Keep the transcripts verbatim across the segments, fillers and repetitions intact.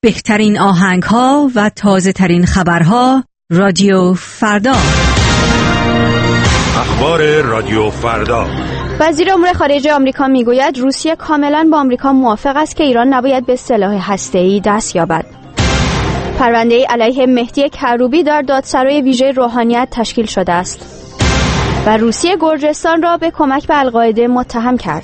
بهترین آهنگ‌ها و تازه‌ترین خبرها رادیو فردا. اخبار رادیو فردا. وزیر امور خارجه آمریکا میگوید روسیه کاملا با آمریکا موافق است که ایران نباید به سلاح هسته‌ای دست یابد. پرونده علیه مهدی کروبی در دادسرای ویژه روحانیت تشکیل شده است و روسیه گرجستان را به کمک به القاعده متهم کرد.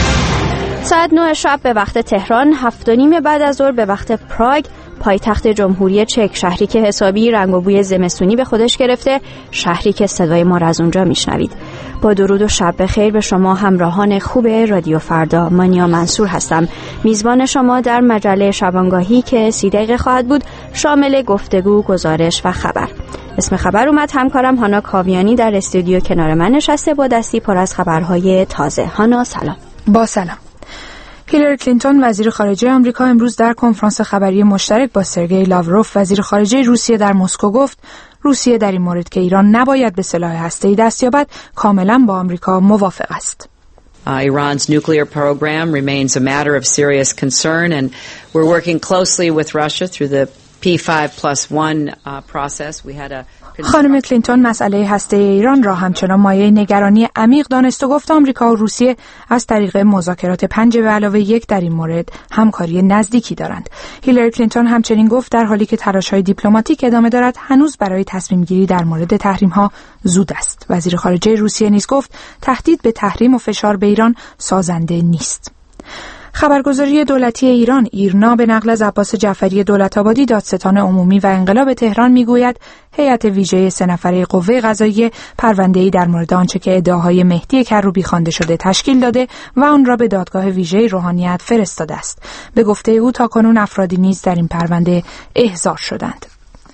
ساعت نه شب به وقت تهران، هفت و نیم بعد از ظهر به وقت پراگ، پایتخت جمهوری چک، شهری که حسابی رنگ و بوی زمستونی به خودش گرفته، شهری که صدای ما را از اونجا میشنوید. با درود و شب بخیر به شما همراهان خوب رادیو فردا. مانیا منصور هستم، میزبان شما در مجله شبانگاهی که سی دقیقه خواهد بود، شامل گفتگو، گزارش و خبر. اسم خبر اومد، همکارم هانا کاویانی در استودیو کنار من نشسته با دستی پر از خبرهای تازه. هانا سلام. با سلام. هیلاری کلینتون وزیر خارجه آمریکا امروز در کنفرانس خبری مشترک با سرگئی لاوروف وزیر خارجه روسیه در مسکو گفت روسیه در این مورد که ایران نباید به سلاح هسته‌ای دست یابد کاملا با آمریکا موافق است. Uh, Iran's nuclear program remains a matter of serious concern and we're working closely with Russia through the پی پنج plus one uh, process. We had a خانم کلینتون مسئله هسته ایران را همچنان مایه نگرانی عمیق دانست و گفت آمریکا و روسیه از طریق مذاکرات پنج به علاوه یک در این مورد همکاری نزدیکی دارند. هیلاری کلینتون همچنین گفت در حالی که تلاش‌های دیپلماتیک ادامه دارد هنوز برای تصمیم گیری در مورد تحریم‌ها زود است. وزیر خارجه روسیه نیز گفت تهدید به تحریم و فشار به ایران سازنده نیست. خبرگزاری دولتی ایران ایرنا به نقل از عباس جعفری دولت‌آبادی دادستان عمومی و انقلاب تهران میگوید هیئت ویژه سه نفره قوه قضاییه پرونده‌ای در مورد آنچه که ادعاهای مهدی کروبی خوانده شده تشکیل داده و آن را به دادگاه ویژه روحانیت فرستاده است. به گفته او تاکنون افرادی نیز در این پرونده احضار شدند.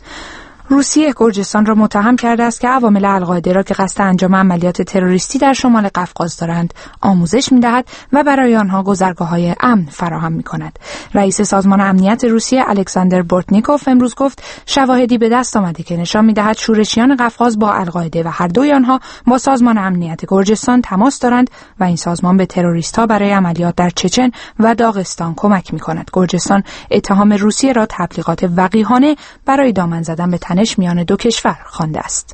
روسیه گرجستان را متهم کرده است که عوامل القاعده را که قصد انجام عملیات تروریستی در شمال قفقاز دارند آموزش می‌دهد و برای آنها گذرگاه‌های امن فراهم می‌کند. رئیس سازمان امنیت روسیه الکساندر بورتنیکوف امروز گفت شواهدی به دست آمده که نشان می‌دهد شورشیان قفقاز با القاعده و هر دوی آنها با سازمان امنیت گرجستان تماس دارند و این سازمان به تروریست‌ها برای عملیات در چچن و داغستان کمک می‌کند. گرجستان اتهام روسیه را تبلیغات وقیحانه برای دامن زدن به میان دو کشور خوانده است.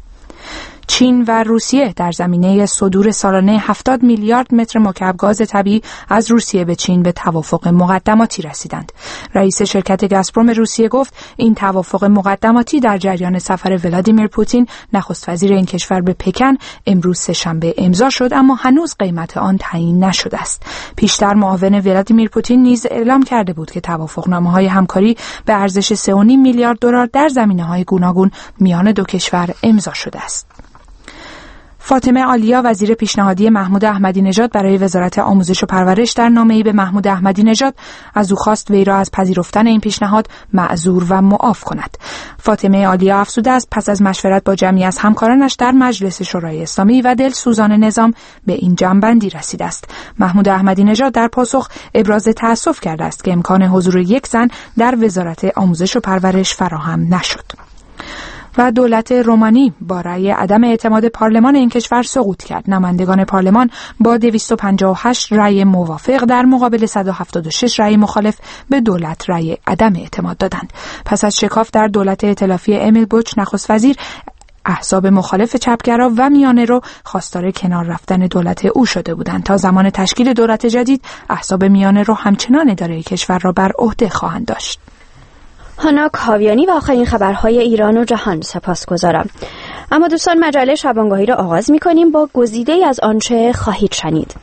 چین و روسیه در زمینه صدور سالانه هفتاد میلیارد متر مکعب گاز طبیعی از روسیه به چین به توافق مقدماتی رسیدند. رئیس شرکت گازپروم روسیه گفت این توافق مقدماتی در جریان سفر ولادیمیر پوتین نخست وزیر این کشور به پکن امروز سه‌شنبه امضا شد، اما هنوز قیمت آن تعیین نشده است. پیشتر معاون ولادیمیر پوتین نیز اعلام کرده بود که توافقنامه‌های همکاری به ارزش سه و نیم میلیارد دلار در زمینه‌های گوناگون میان دو کشور امضا شده است. فاطمه آلیا وزیر پیشنهادی محمود احمدی نژاد برای وزارت آموزش و پرورش در نامه‌ای به محمود احمدی نژاد از او خواست وی را از پذیرفتن این پیشنهاد معذور و معاف کند. فاطمه آلیا افزوده است پس از مشورت با جمعی از همکارانش در مجلس شورای اسلامی و دلسوزان نظام به این جمع‌بندی رسیده است. محمود احمدی نژاد در پاسخ ابراز تأسف کرده است که امکان حضور یک زن در وزارت آموزش و پرورش فراهم نشد. و دولت رومانی با رأی عدم اعتماد پارلمان این کشور سقوط کرد. نمایندگان پارلمان با دویست و پنجاه و هشت رأی موافق در مقابل صد و هفتاد و شش رأی مخالف به دولت رأی عدم اعتماد دادند. پس از شکاف در دولت ائتلافی امیل بوچ نخست وزیر، احزاب مخالف چپگرا و میانه رو خواستار کنار رفتن دولت او شده بودند. تا زمان تشکیل دولت جدید احزاب میانه رو همچنان اداره کشور را بر عهده خواهند داشت. هانا کاویانی و آخرین خبرهای ایران و جهان سپاسگزارم. اما دوستان مجله شبانگاهی را آغاز می‌کنیم با گزیده‌ای از آنچه خواهید شنید.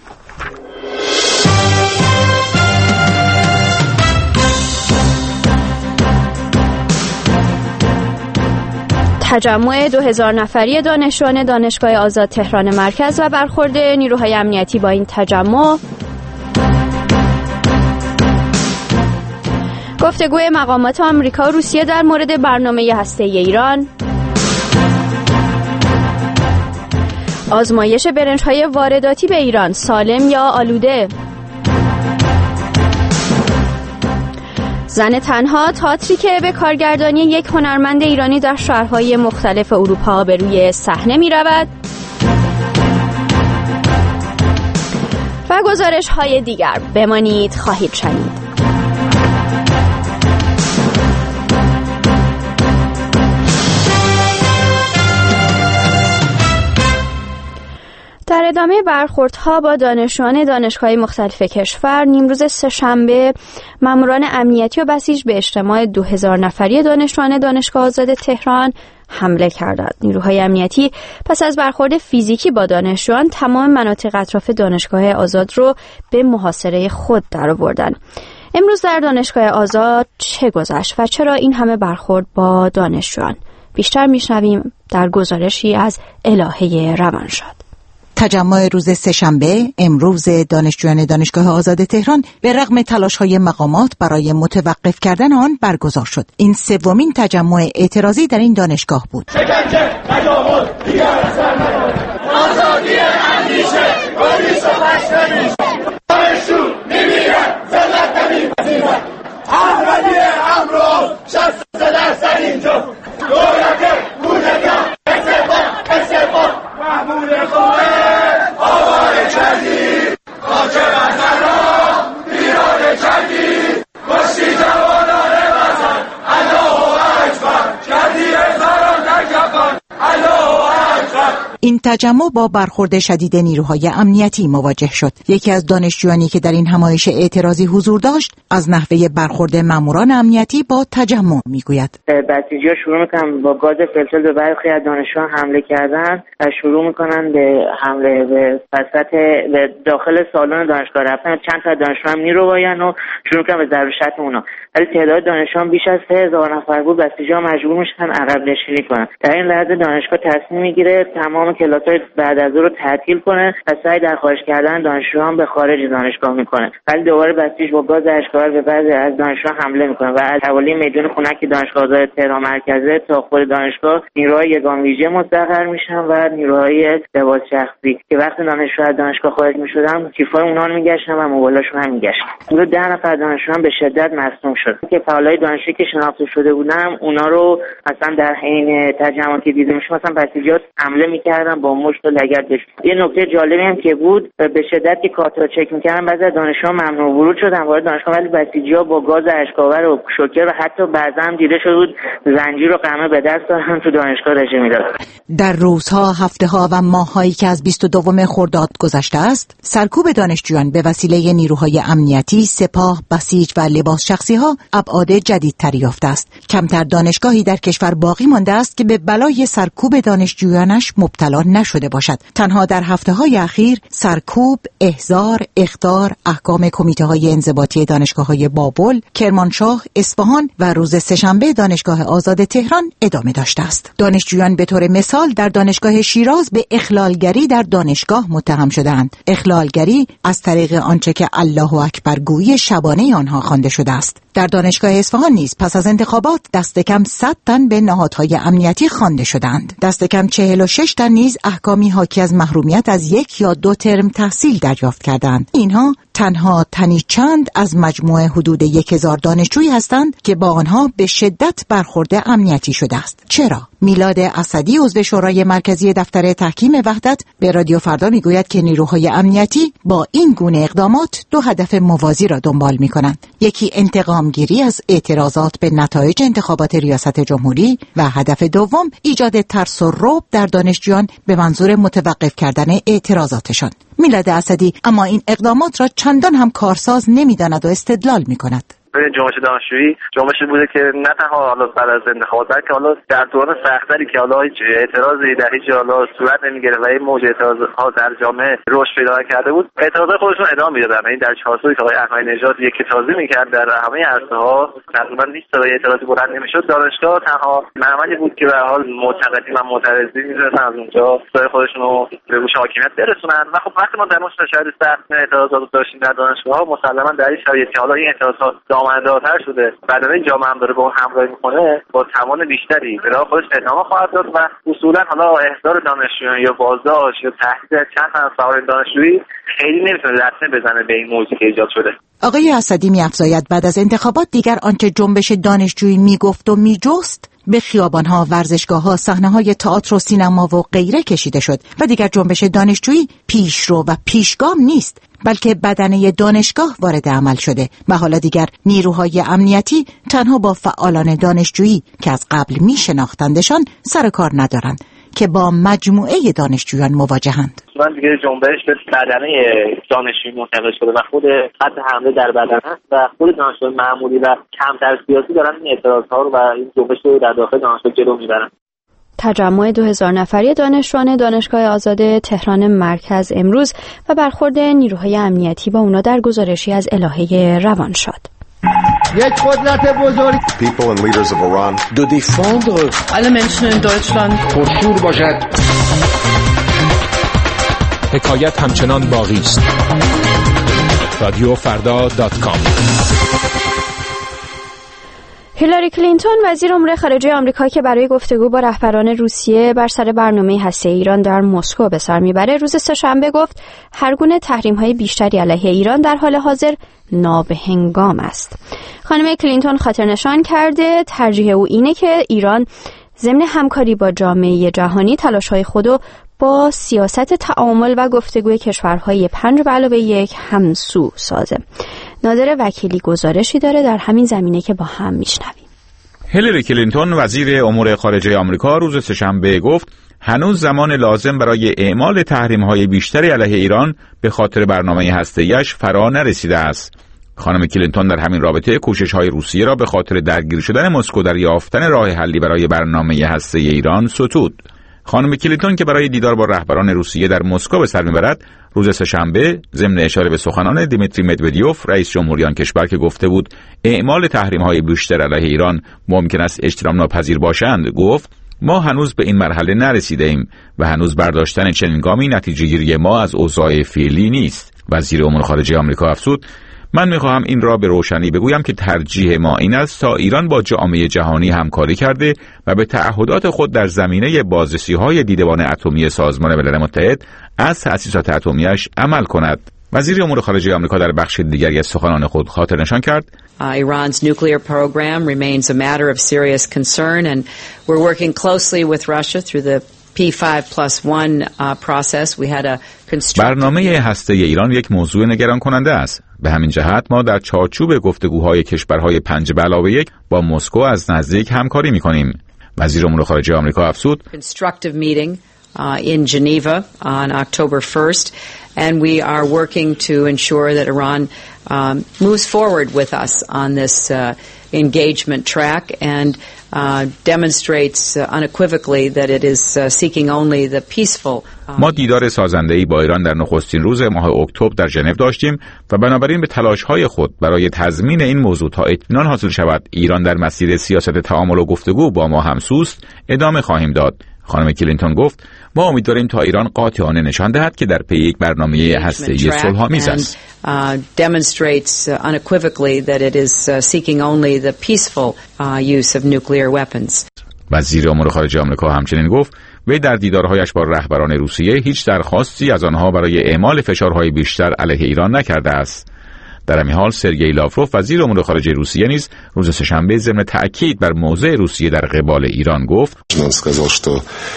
تجمع دو هزار نفری دانشجویان دانشگاه آزاد تهران مرکز و برخورد نیروهای امنیتی با این تجمع، گفتگوی مقامات آمریکا و روسیه در مورد برنامه هسته‌ای ایران، آزمایش برنج‌های وارداتی به ایران سالم یا آلوده، زن تنها تئاتری که به کارگردانی یک هنرمند ایرانی در شهرهای مختلف اروپا به روی صحنه می‌رود و گزارش‌های دیگر. بمانید خواهید شنید. ادامه برخوردها با دانشجویان دانشگاه‌های مختلف کشور، نیمروز سه‌شنبه ماموران امنیتی و بسیج به اجتماع دو هزار نفری دانشجویان دانشگاه آزاد تهران حمله کردند. نیروهای امنیتی پس از برخورد فیزیکی با دانشجویان تمام مناطق اطراف دانشگاه آزاد رو به محاصره خود درآوردند. امروز در دانشگاه آزاد چه گذشت و چرا این همه برخورد با دانشجویان؟ بیشتر میشنویم در گزارشی از الهه روانشاد. تجمع روز سه‌شنبه امروز دانشجویان دانشگاه آزاد تهران به رغم تلاش‌های مقامات برای متوقف کردن آن برگزار شد. این سومین تجمع اعتراضی در این دانشگاه بود. شکنجه، تجاوز، دیگر اثر ندارد. آزادی اندیشه، پلیس و پشتنیش. دانشجو می‌میرد، ذلت نمی‌پذیرد. احمدی امروز شصت درصد اینجا. دولت بودگان، استعفا، استعفا. محمود خواهد آوار کردی قاچر از زنان ایران کردی کشتی جوانان وطن الله اکبر کردی هزاران در کفن الله اکبر. این تجمع با برخورد شدید نیروهای امنیتی مواجه شد. یکی از دانشجویانی که در این همایش اعتراضی حضور داشت از نحوه برخورد ماموران امنیتی با تجمع میگوید. بسیجی‌ها شروع میکنن با گاز فلفل به برخی از دانشجویان حمله کردن و شروع میکنن به حمله به وسط به داخل سالن دانشگاه رفتن. چند تا دانشجو هم نیروهاین و شروع میکنن به ضرب شتم اونا. ولی تعداد دانشجویان بیش از سه هزار نفر بود. بسیجی‌ها مجبور میشن عقب نشینی کنن. در این لحظه دانشگاه تصمیم میگیره تمام کلاس‌های بعد از ظهر رو تعطیل کنه و سعی در خارج کردن دانشجویان به خارج دانشگاه میکنه. ولی دوباره بسیج با گاز اشک‌آور به بعضی از دانشجویان حمله میکنه و از حوالی میدان خنک دانشگاه آزاد تهران مرکزه تا خود دانشگاه نیروهای یگان ویژه مستقر میشن و نیروهای لباس شخصی که وقتی دانشجو از دانشگاه خارج میشدن کیفای اونها رو میگشتن و موبایلاشون هم میگشتن. حدود ده نفر دانشجویان به شدت مصدوم شد که فعالای دانشجویی که شناخته شده بودن اونا رو مثلا در حین تجمعاتی که دیده میشه مثلا بسیجی‌ها حمله میکردن با مشت و لگد. یه نکته جالبی هم که بود به شدت که کارت چک میکردن بعضی از دانشجوها ممنوع ورود شدن وارد دانشگاه، ولی بسیجی‌ها با گاز اشک‌آور و شوکر و حتی بعضا هم دیده شده بود زنجیر و قمه به دست دارن تو دانشگاه رژه میدادن. در روزها، هفته‌ها و ماه‌هایی که از بیست و دوم خرداد گذشته است، سرکوب دانشجویان به وسیله نیروهای امنیتی، سپاه، بسیج و لباس شخصی‌ها ابعاد جدیدتری یافته است. کمتر دانشگاهی در کشور باقی مانده است که به بلای سرکوب دانشجویانش مبتلا نشده باشد. تنها در هفته‌های اخیر سرکوب، احضار، اخطار، احکام کمیته‌های انضباطی دانشگاه‌های بابل، کرمانشاه، اصفهان و روز سه‌شنبه دانشگاه آزاد تهران ادامه داشته است. دانشجویان به طور مثال در دانشگاه شیراز به اخلالگری در دانشگاه متهم شدند. اخلالگری از طریق آنچه که الله اکبر گویی شبانه آنها خوانده شده است. در دانشگاه اصفهان نیز پس از انتخابات دست کم صد تن به نهادهای امنیتی خوانده شدند. دست کم چهل و شش تن نیز احکامی حاکی از محرومیت از یک یا دو ترم تحصیل دریافت کردند. اینها تنها تنی چند از مجموع حدود یک هزار دانشجویی هستند که با آنها به شدت برخورد امنیتی شده است. چرا؟ میلاد اسدی عضو شورای مرکزی دفتر تحکیم وحدت به رادیو فردا میگوید که نیروهای امنیتی با این گونه اقدامات دو هدف موازی را دنبال می‌کنند. یکی انتقامگیری از اعتراضات به نتایج انتخابات ریاست جمهوری و هدف دوم ایجاد ترس و رعب در دانشجویان به منظور متوقف کردن اعتراضاتشان. میلاد اسدی اما این اقدامات را چندان هم کارساز نمی‌داند و استدلال می‌کند. جنبش دانشجویی جنبشی بوده که نه تنها حالا بعد از انتخابات بلکه حالا در دوران سختری که حالا هیچ اعتراضی در هیچ حالا صورت نمیگیره و این موج اعتراضها در جامعه رشد پیدا کرده بود، اعتراضات خودشون ادامه میدادن. این در چهارسویی که آقای احمدی نژاد یک تازه میکرد در همه عرصه‌ها تقریبا هیچ صدای اعتراضی بلند نمیشد. دانشگاه تنها منبعی بود که به حال معتقدین و معترضین میتونستن از اونجا صدای خودشون رو به گوش حاکمیت برسونن. و خب وقتی ما در مورد شرایط سخت اعتراضات داشتیم در دانشگاه‌ها، مسلماً در این شرایط که حالا این اعتراضات دامنه‌دارتر شده، بدنه جامعه هم داره با اون همراهی میکنه، با توان بیشتری به راه خودش ادامه خواهد داد و اصولا حالا احضار دانشجویان یا بازداشت یا تهدید چند تن از فعالان دانشجویی خیلی نمیتونه لطمه بزنه به این موضوعی که ایجاد شده. آقای اسدی می‌افزاید بعد از انتخابات دیگر آنچه جنبش دانشجویی میگفت و میجست به خیابان‌ها، ورزشگاه‌ها، صحنه‌های تئاتر و سینما و غیره کشیده شد و دیگر جنبش دانشجویی پیشرو و پیشگام نیست، بلکه بدنه دانشگاه وارد عمل شده و حالا دیگر نیروهای امنیتی تنها با فعالان دانشجویی که از قبل می شناختندشان سر کار ندارند. که با مجموعه دانشجویان مواجهند. من دیگه جنبش به بدنه دانشجویی منتقل شده و خود خط حمله در بدن هست و خود دانشجویان معمولی و کمتر سیاسی دارن این اعتراض‌ها رو و این جنبش رو در داخل دانشگاه جلو میبرن. تجمع دو هزار نفری دانشجویان دانشگاه آزاد تهران مرکز امروز و برخورد نیروهای امنیتی با اونا در گزارشی از الهه روانشاد. یک قدرت بزرگ people and leaders of Iran de défendre alle Menschen in Deutschland پرشور باشد. حکایت همچنان باقی است. رادیو فردا دات کام. هیلاری کلینتون وزیر امور خارجه آمریکا که برای گفتگو با رهبران روسیه بر سر برنامه هسته‌ای ایران در مسکو به سر میبره، روز سه‌شنبه گفت هر گونه تحریم‌های بیشتری علیه ایران در حال حاضر نابهنگام است. خانم کلینتون خاطر نشان کرده ترجیح او اینه که ایران ضمن همکاری با جامعه جهانی تلاش‌های خودو با سیاست تعامل و گفتگوی کشورهای پنج به علاوه یک همسو سازه. نادر وکیلی گزارشی داره در همین زمینه که با هم میشنویم. هیلاری کلینتون وزیر امور خارجه آمریکا روز سه‌شنبه گفت هنوز زمان لازم برای اعمال تحریم‌های بیشتری علیه ایران به خاطر برنامه هسته‌ایش فرا نرسیده است. خانم کلینتون در همین رابطه کوشش‌های روسیه را به خاطر درگیر شدن مسکو در یافتن راه حلی برای برنامه هسته‌ای ایران ستود. خانم کلینتون که برای دیدار با رهبران روسیه در مسکو به سر میبرد، روز سه‌شنبه ضمن اشاره به سخنان دیمیتری مدودیوف رئیس جمهوری آن کشور که گفته بود اعمال تحریم‌های بیشتر علیه ایران ممکن است اجتناب ناپذیر باشند، گفت ما هنوز به این مرحله نرسیده ایم و هنوز برداشتن چنین گامی نتیجه گیری ما از اوضاع فعلی نیست. وزیر امور خارجه آمریکا افزود من میخواهم این را به روشنی بگویم که ترجیح ما این است تا ایران با جامعه جهانی همکاری کرده و به تعهدات خود در زمینه بازرسی‌های دیدبان اتمی سازمان ملل متحد از تأسیسات اتمی‌اش عمل کند. وزیر امور خارجه آمریکا در بخش دیگری از سخنان خود خاطر نشان کرد Iran's nuclear program remains a matter of serious concern and we're working closely with Russia through the پی پنج plus one uh, process. We had a برنامه هسته‌ای ایران یک موضوع نگران کننده است. به همین جهت ما در چارچوب گفتگوهای کشورهای پنج به علاوه یک با مسکو از نزدیک همکاری می‌کنیم. وزیر امور خارجه آمریکا افزود constructive meeting uh, in Geneva on October first and we are working to ensure that Iran um, moves forward with us on this uh, engagement track and uh, demonstrates uh, unequivocally that it is uh, seeking only the peaceful. ما دیدار سازنده‌ای با ایران در نخستین روز ماه اکتبر در ژنو داشتیم و بنابراین به تلاش‌های خود برای تضمین این موضوع تا اطمینان حاصل شود ایران در مسیر سیاست تعامل و گفتگو با ما همسوست ادامه خواهیم داد. خانم کلینتون گفت ما امیدواریم تا ایران قاطعانه نشان دهد که در پی یک برنامه هسته‌ای صلح‌آمیز است. demonstrates unequivocally that it is seeking only the peaceful use of nuclear weapons. وزیر امور خارجه آمریکا همچنین گفت وی در دیدارهایش با رهبران روسیه هیچ درخواستی از آنها برای اعمال فشارهای بیشتر علیه ایران نکرده است. در همین حال سرگئی لاوروف وزیر امور خارجه روسیه نیز روز سه‌شنبه ضمن تأکید بر موضع روسیه در قبال ایران گفت Он сказал, что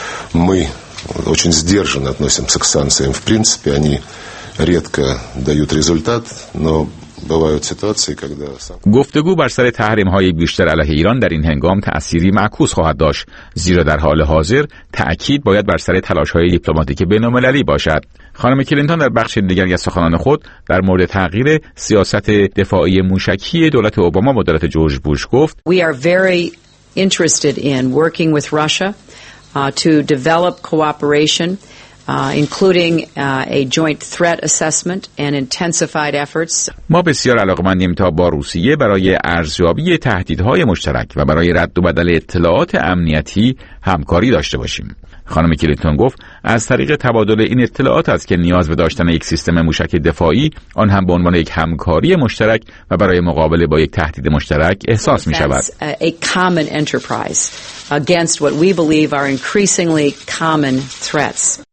мы очень сдержанно относимся к санкциям. В принципе, они редко дают результат, но бывают ситуации, когда گفتگو بر سر تحریم‌های بیشتر علیه ایران در این هنگام تأثیری معکوس خواهد داشت، زیرا در حال حاضر تأکید باید بر سر تلاش‌های دیپلماتیک بین‌المللی باشد. خانم کلینتون در بخش دیگری از سخنان خود در مورد تغییر سیاست دفاعی موشکی دولت اوباما با دولت جورج بوش گفت We are very interested in working with Russia uh, to develop cooperation Uh, including uh, a joint threat assessment and intensified efforts. ما بسیار علاقه‌مندیم تا با روسیه برای ارزیابی تهدیدهای مشترک و برای رد و بدل اطلاعات امنیتی همکاری داشته باشیم. خانم کلینتون گفت از طریق تبادل این اطلاعات است که نیاز به داشتن یک سیستم موشک دفاعی آن هم به عنوان یک همکاری مشترک و برای مقابله با یک تهدید مشترک احساس می شود. A common enterprise against what we believe are increasingly common threats.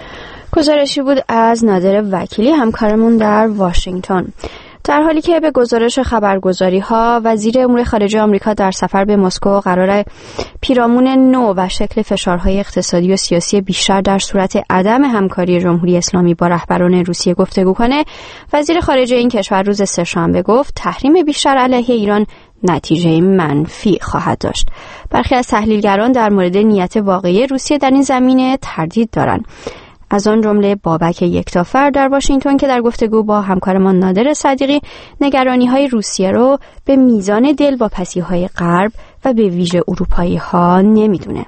گزارشی بود از نادر وکیلی همکارمون در واشنگتن. در حالی که به گزارش خبرگزاری ها وزیر امور خارجه آمریکا در سفر به مسکو قراره پیرامون نو و شکل فشارهای اقتصادی و سیاسی بیشتر در صورت عدم همکاری جمهوری اسلامی با رهبران روسیه گفتگو کنه، وزیر خارجه این کشور روز سه‌شنبه گفت تحریم بیشتر علیه ایران نتیجه منفی خواهد داشت. برخی از تحلیلگران در مورد نیت واقعی روسیه در این زمینه تردید دارند. از آن جمله بابک یکتافر در واشنگتن که در گفتگو با همکارمان نادر صدیقی نگرانی‌های روسیه رو به میزان دلواپسی‌های غرب و به ویژه اروپایی‌ها نمیدونه.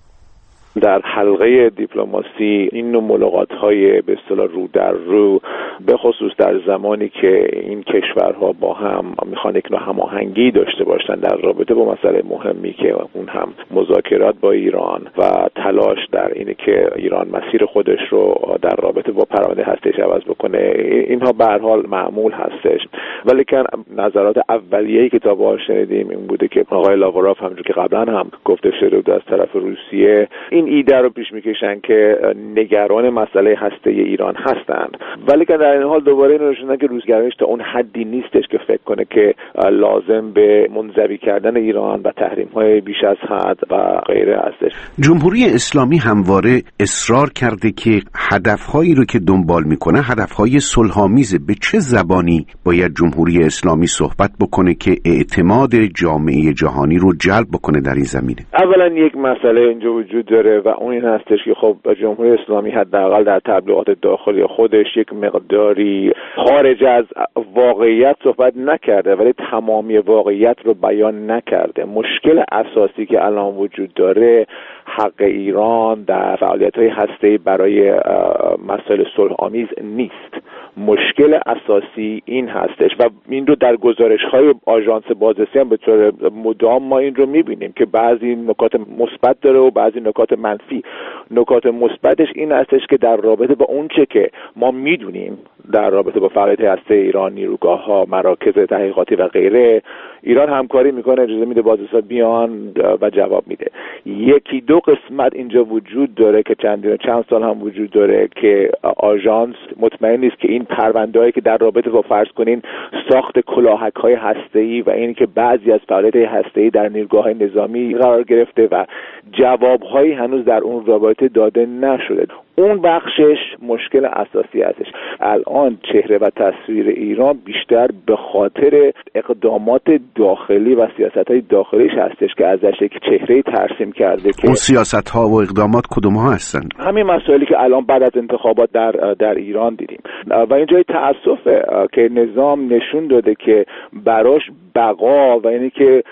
در حلقه دیپلماسی این نوع ملاقات‌های به اصطلاح رو در رو، به خصوص در زمانی که این کشورها با هم میخوان یک نوع هماهنگی داشته باشن در رابطه با مسئله مهمی که اون هم مذاکرات با ایران و تلاش در اینه که ایران مسیر خودش رو در رابطه با پرونده هسته‌ایش عوض بکنه، اینها به هر حال معمول هستش. ولی که نظرات اولیه‌ای که تا باهاش شنیدیم این بوده که آقای لاوروف همونجوری که قبلا هم گفته شده بود از طرف روسیه این ایده رو پیش میکشن که نگران مسئله هسته‌ای ایران هستند، ولی که در این حال دوباره اینو نشوندن که روزگرایش تا اون حدی نیستش که فکر کنه که لازم به منزوی کردن ایران و تحریم‌های بیش از حد و غیره هستش. جمهوری اسلامی همواره اصرار کرده که هدف‌هایی رو که دنبال میکنه هدف‌های صلح‌آمیزه. به چه زبانی باید جمهوری اسلامی صحبت بکنه که اعتماد جامعه جهانی رو جلب بکنه در این زمینه؟ اولا یک مسئله اینجا وجود داره و اون این هستش که خب جمهوری اسلامی حداقل در تبلیغات داخلی خودش یک مقداری خارج از واقعیت صحبت نکرده، ولی تمامی واقعیت رو بیان نکرده. مشکل اساسی که الان وجود داره حق ایران در فعالیت‌های هسته‌ای برای مسائل صلح‌آمیز نیست. مشکل اساسی این هستش و این رو در گزارش‌های آژانس بازرسی هم به طور مدام ما این رو می‌بینیم که بعضی نکات مثبت داره و بعضی نکات منفی. نکات مثبتش این هستش که در رابطه با اون چه که ما می‌دونیم در رابطه با فعالیت هسته ایران، نیروگاه‌ها، مراکز تحقیقاتی و غیره، ایران همکاری میکنه، اجازه میده بازرسا بیان و جواب میده. یکی دو قسمت اینجا وجود داره که چندین چند سال هم وجود داره که آژانس مطمئن نیست که این پرونده‌ای که در رابطه با فرض کنین ساخت کلاهک‌های هسته‌ای و این که بعضی از فعالیت هسته‌ای در نیروگاه‌های نظامی قرار گرفته و جواب‌هایی هنوز در اون رابطه داده نشده، اون بخشش مشکل اساسی هستش. الان چهره و تصویر ایران بیشتر به خاطر اقدامات داخلی و سیاست‌های داخلیش هستش که ازش یک چهره ترسیم کرده که اون سیاست‌ها و اقدامات کدوم‌ها هستن؟ همین مسائلی که الان بعد از انتخابات در در ایران دیدیم و این جای تأسفه که نظام نشون داده که براش بقا و اینی که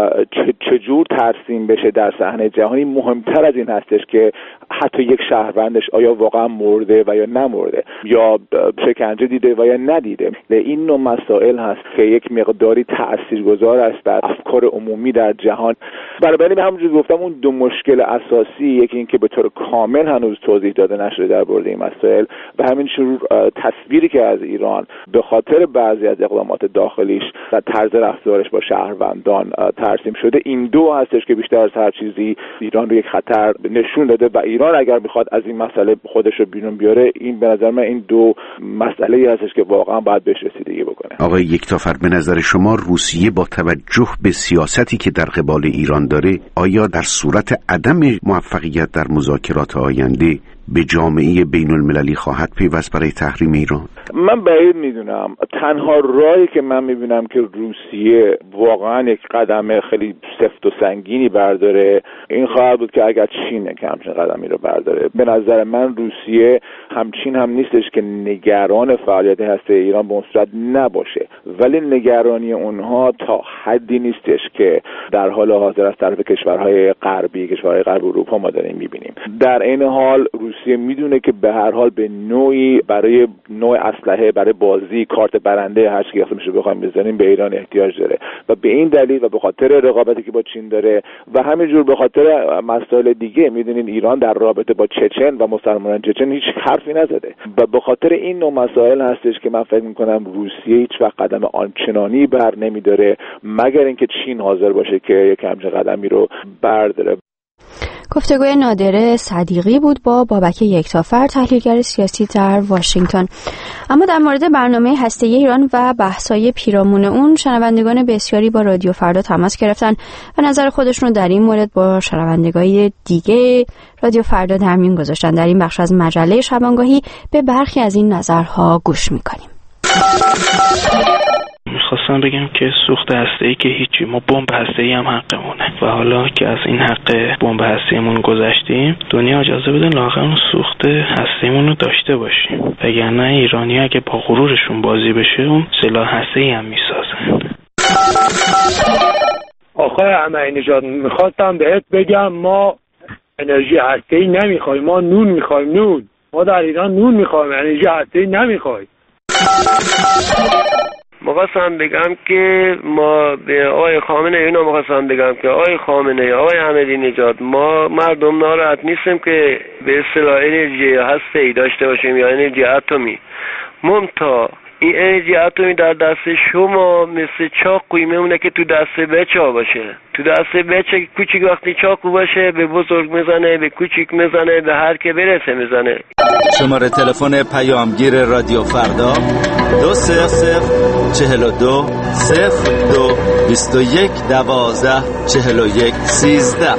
چجور ترسیم بشه در صحنه جهانی مهمتر از این هستش که حتی یک شهروندش آیا واقعا مرده و یا نمرده یا شکنجه دیده و یا ندیده. این نوع مسائل هست که یک مقداری تاثیرگذار است در افکار عمومی در جهان. بنابراین همونجوری گفتم اون دو مشکل اساسی، یکی این که به طور کامل هنوز توضیح داده نشده در مورد این مسائل و همین شروع تصویری که از ایران به خاطر بعضی از اقدامات داخلیش و طرز رفتارش با شهروندان ترسیم شده، این دو هستش که بیشتر از هر چیزی ایران رو یک خطر نشون داده و ایران اگر بخواد از این مسئله خودش رو بیرون بیاره، این به نظر من این دو مسئله‌ای هستش که واقعا باید بهش رسیدگی بکنه. آقای یکتافر، به نظر شما روسیه با توجه به سیاستی که در قبال ایران داره آیا در صورت عدم موفقیت در مذاکرات آینده به جامعه بین المللی خواهد پیوست برای تحریم ایران؟ من بعید میدونم. تنها راهی که من میبینم که روسیه واقعا یک قدم خیلی سفت و سنگینی برداره این خواهد بود که اگر چین همچین قدمی رو برداره. به نظر من روسیه همچین هم نیستش که نگران فعالیت هسته ایران به اون صورت نباشه، ولی نگرانی اونها تا حدی نیستش که در حال حاضر از طرف کشورهای غربی، کشورهای غرب اروپا ما داریم میبینیم. در این حال روسیه میدونه که به هر حال به نوعی برای نوع اسلحه، برای بازی کارت برنده هر چیزی اسمش رو بخوایم بزنیم به ایران احتیاج داره و به این دلیل و به خاطر رقابتی که با چین داره و همینجور به خاطر مسائل دیگه، میدونین ایران در رابطه با چچن و مسلمانان چچن هیچ حرفی نزده و به خاطر این نوع مسائل هستش که من فکر میکنم روسیه هیچ وقت قدم آنچنانی بر نمیداره مگر اینکه چین حاضر باشه که یک همچین قدمی رو برداره. گفتگوی نادر صدیقی بود با بابک یکتافر، تحلیلگر سیاسی در واشنگتن. اما در مورد برنامه هسته‌ای ایران و بحث‌های پیرامون اون، شنوندگان بسیاری با رادیو فردا تماس گرفتن و نظر خودشون رو در این مورد با شنوندگان دیگه رادیو فردا در میون گذاشتن. در این بخش از مجله شبانگاهی به برخی از این نظرها گوش می‌کنیم. میخواستم مثلا بگم که سوخت هسته‌ای که هیچی، ما بمب هسته‌ای هم حقمونه و حالا که از این حق بمب هسته‌ایمون گذشتیم دنیا اجازه بده لااقل اون سوخت هسته‌ایمون رو داشته باشیم، وگرنه ایرانی‌ها اگه با غرورشون بازی بشه اون سلاح هسته‌ای هم میسازن. آقای احمدی نژاد میخواستم بهت بگم ما انرژی هسته‌ای نمیخوایم، ما نون میخوایم، نون. ما در ایران نون میخوایم، انرژی هسته‌ای نمیخوایم. مخواستم بگم که ما به آقای خامنه ای اینو مخواستم بگم که آقای خامنه ای، آقای احمدی نژاد، ما مردم ناراحت نیستیم که به اصطلاح انرژی هسته‌ای داشته باشیم یا انرژی اتمی. ممتا این انرژی اتمی در دست شما مثل چاقویی میمونه که تو دست بچه ها باشه. تو دست بچه کوچیک وقتی چاقو باشه به بزرگ میزنه، به کوچیک میزنه، به هر که برسه میزنه. شماره تلفن پیامگیر رادیو فردا دو صفر صفر چهل و دو صفر دو بیست و یک دوازده چهل و یک سیزده.